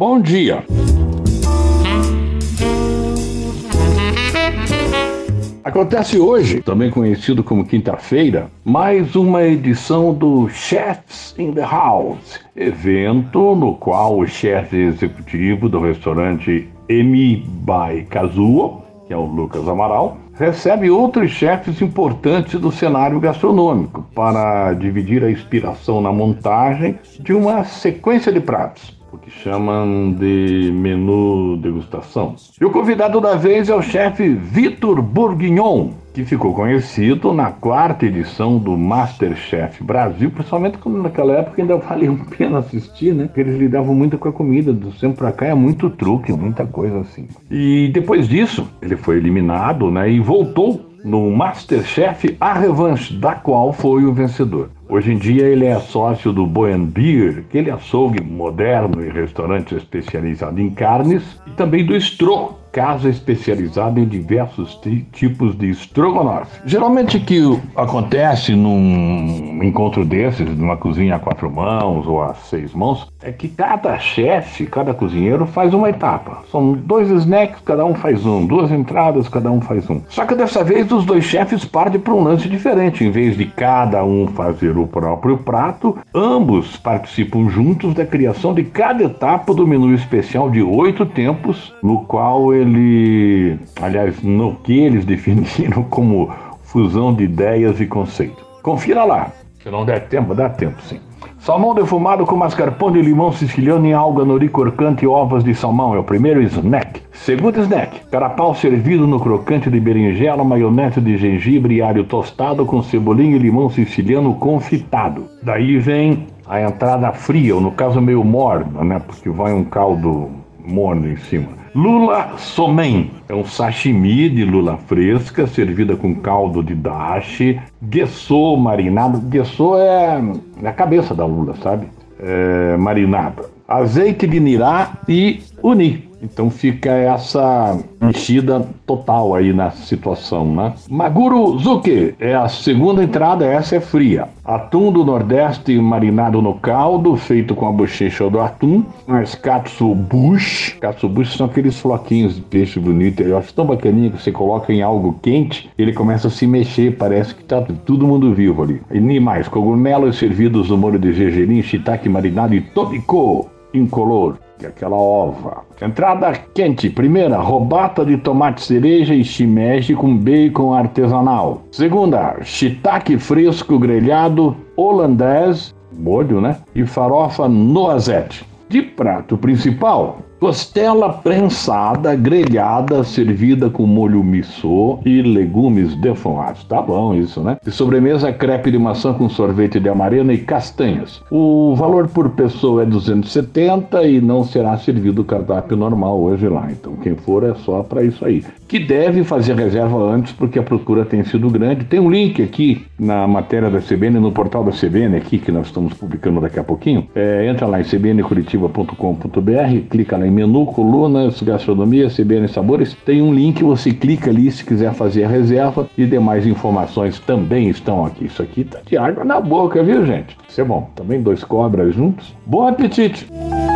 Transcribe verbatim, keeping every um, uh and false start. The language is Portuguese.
Bom dia! Acontece hoje, também conhecido como quinta-feira, mais uma edição do Chefs in the House, evento no qual o chefe executivo do restaurante Emi by Kazuo, que é o Lucas Amaral, recebe outros chefes importantes do cenário gastronômico para dividir a inspiração na montagem de uma sequência de pratos, o que chamam de menu degustação. E o convidado da vez é o chefe Vitor Bourguignon, que ficou conhecido na quarta edição do MasterChef Brasil, principalmente quando naquela época ainda valia a pena assistir, né? Porque eles lidavam muito com a comida, do sempre pra cá é muito truque, muita coisa assim. E depois disso, ele foi eliminado, né? E voltou no MasterChef A Revanche, da qual foi o vencedor. Hoje em dia ele é sócio do Boyan Beer, aquele açougue moderno e restaurante especializado em carnes, e também do Stro, casa especializada em diversos t- tipos de estrogonofe. Geralmente o que acontece num encontro desses, numa cozinha a quatro mãos ou a seis mãos, é que cada chefe, cada cozinheiro faz uma etapa. São dois snacks, cada um faz um, duas entradas, cada um faz um. Só que dessa vez os dois chefes partem para um lance diferente. Em vez de cada um fazer o próprio prato, ambos participam juntos da criação de cada etapa do menu especial de oito tempos, no qual ele, aliás, no que eles definiram como fusão de ideias e conceito. Confira lá, se não der tempo, dá tempo sim. Salmão defumado com mascarpone de limão siciliano em alga, nori corcante e ovas de salmão é o primeiro snack. Segundo snack, carapau servido no crocante de berinjela, maionese de gengibre e alho tostado com cebolinha e limão siciliano confitado. Daí vem a entrada fria, ou no caso meio morna, né? Porque vai um caldo morno em cima. Lula somen é um sashimi de lula fresca, servida com caldo de dashi, gesso marinado. Gesso é a cabeça da lula, sabe? É, marinada. Azeite de nirá e uni. Então fica essa mexida total aí na situação, né? Maguro zuke é a segunda entrada, essa é fria. Atum do Nordeste marinado no caldo, feito com a bochecha do atum. Mas katsubushi, katsubushi são aqueles floquinhos de peixe bonito. Eu acho tão bacaninha que você coloca em algo quente, ele começa a se mexer, parece que tá todo mundo vivo ali. E nem mais, cogumelos servidos no molho de gergelim, shiitake marinado e tobiko incolor, que é aquela ova. Entrada quente. Primeira, robata de tomate cereja e shimeji com bacon artesanal. Segunda, shiitake fresco grelhado holandês, molho, né? E farofa noisette. De prato principal, costela prensada, grelhada, servida com molho miso e legumes defumados. Tá bom isso, né? De sobremesa, crepe de maçã com sorvete de amarena e castanhas. O valor por pessoa é duzentos e setenta e não será servido o cardápio normal hoje lá. Então quem for é só para isso aí. Que deve fazer reserva antes porque a procura tem sido grande. Tem um link aqui na matéria da C B N, no portal da C B N aqui, que nós estamos publicando daqui a pouquinho. É, entra lá em c b n curitiba ponto com ponto b r, clica lá em menu, colunas, gastronomia, C B N Sabores, tem um link, você clica ali se quiser fazer a reserva e demais informações também estão aqui. Isso aqui tá de água na boca, viu gente? Isso é bom. Também dois cobras juntos. Bom apetite!